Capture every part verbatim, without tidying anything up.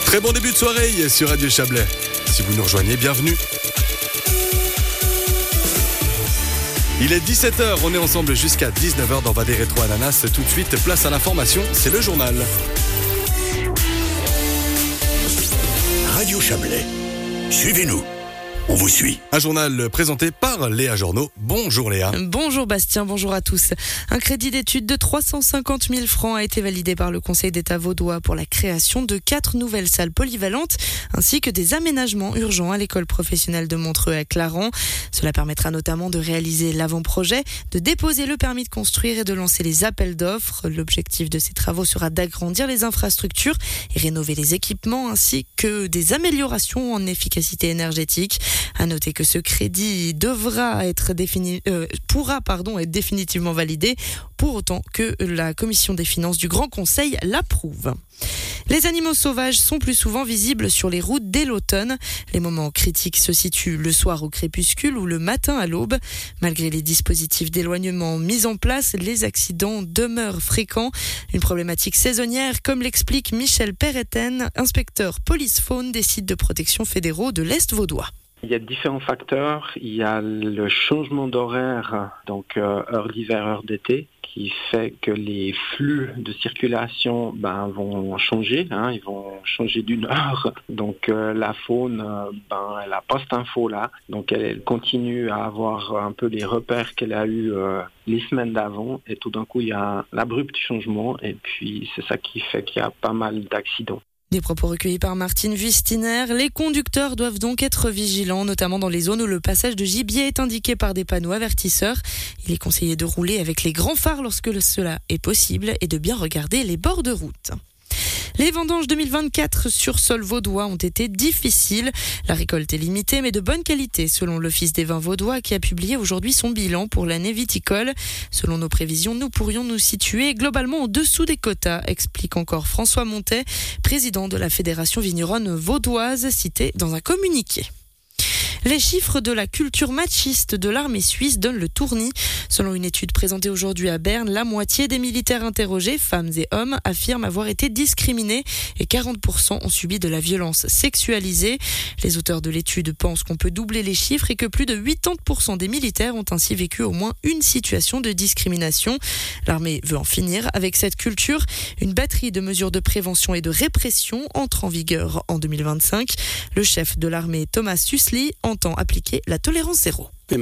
Très bon début de soirée sur Radio Chablais. Si vous nous rejoignez, bienvenue. Il est dix-sept heures, on est ensemble jusqu'à dix-neuf heures dans Vadé Rétro Ananas. Tout de suite, place à l'information, c'est le journal. Radio Chablais, suivez-nous. On vous suit. Un journal présenté par Léa Journeau. Bonjour Léa. Bonjour Bastien, bonjour à tous. Un crédit d'études de trois cent cinquante mille francs a été validé par le Conseil d'État vaudois pour la création de quatre nouvelles salles polyvalentes ainsi que des aménagements urgents à l'école professionnelle de Montreux à Clarens. Cela permettra notamment de réaliser l'avant-projet, de déposer le permis de construire et de lancer les appels d'offres. L'objectif de ces travaux sera d'agrandir les infrastructures et rénover les équipements ainsi que des améliorations en efficacité énergétique. À noter que ce crédit devra être défini, euh, pourra pardon, être définitivement validé pour autant que la Commission des finances du Grand Conseil l'approuve. Les animaux sauvages sont plus souvent visibles sur les routes dès l'automne. Les moments critiques se situent le soir au crépuscule ou le matin à l'aube. Malgré les dispositifs d'éloignement mis en place, les accidents demeurent fréquents. Une problématique saisonnière, comme l'explique Michel Perretten, inspecteur police-faune des sites de protection fédéraux de l'Est vaudois. Il y a différents facteurs. Il y a le changement d'horaire, donc euh, heure d'hiver, heure d'été, qui fait que les flux de circulation ben, vont changer, hein, ils vont changer d'une heure. Donc euh, la faune, euh, ben, elle a pas cette info-là, donc elle, elle continue à avoir un peu les repères qu'elle a eu euh, les semaines d'avant, et tout d'un coup il y a l'abrupt changement, et puis c'est ça qui fait qu'il y a pas mal d'accidents. Des propos recueillis par Martine Wustiner. Les conducteurs doivent donc être vigilants, notamment dans les zones où le passage de gibier est indiqué par des panneaux avertisseurs. Il est conseillé de rouler avec les grands phares lorsque cela est possible et de bien regarder les bords de route. Les vendanges deux mille vingt-quatre sur sol vaudois ont été difficiles. La récolte est limitée mais de bonne qualité selon l'Office des vins vaudois qui a publié aujourd'hui son bilan pour l'année viticole. Selon nos prévisions, nous pourrions nous situer globalement en dessous des quotas, explique encore François Montet, président de la Fédération vigneronne vaudoise, cité dans un communiqué. Les chiffres de la culture machiste de l'armée suisse donnent le tournis. Selon une étude présentée aujourd'hui à Berne, la moitié des militaires interrogés, femmes et hommes, affirment avoir été discriminés et quarante pour cent ont subi de la violence sexualisée. Les auteurs de l'étude pensent qu'on peut doubler les chiffres et que plus de quatre-vingt-dix pour cent des militaires ont ainsi vécu au moins une situation de discrimination. L'armée veut en finir avec cette culture. Une batterie de mesures de prévention et de répression entre en vigueur en deux mille vingt-cinq. Le chef de l'armée, Thomas Süssli, entend appliquer la tolérance zéro. Nous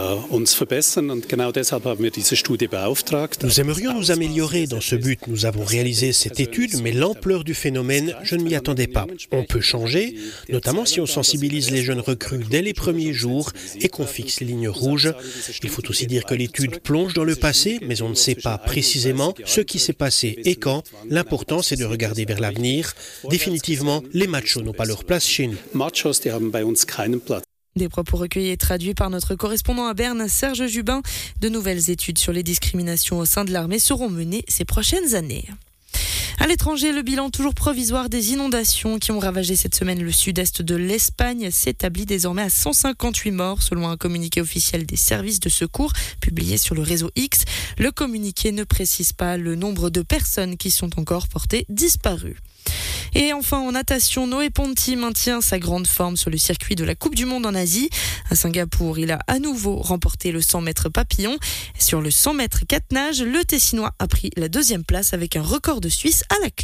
aimerions nous améliorer. Dans ce but, nous avons réalisé cette étude, mais l'ampleur du phénomène, je ne m'y attendais pas. On peut changer, notamment si on sensibilise les jeunes recrues dès les premiers jours et qu'on fixe les lignes rouges. Il faut aussi dire que l'étude plonge dans le passé, mais on ne sait pas précisément ce qui s'est passé et quand. L'important, c'est de regarder vers l'avenir. Définitivement, les machos n'ont pas leur place chez nous. Des propos recueillis et traduits par notre correspondant à Berne, Serge Jubin. De nouvelles études sur les discriminations au sein de l'armée seront menées ces prochaines années. À l'étranger, le bilan toujours provisoire des inondations qui ont ravagé cette semaine le sud-est de l'Espagne s'établit désormais à cent cinquante-huit morts, selon un communiqué officiel des services de secours publié sur le réseau X. Le communiqué ne précise pas le nombre de personnes qui sont encore portées disparues. Et enfin, en natation, Noé Ponti maintient sa grande forme sur le circuit de la Coupe du Monde en Asie. À Singapour, il a à nouveau remporté le cent mètres papillon. Sur le cent mètres quatre nages, le Tessinois a pris la deuxième place avec un record de Suisse à la clé.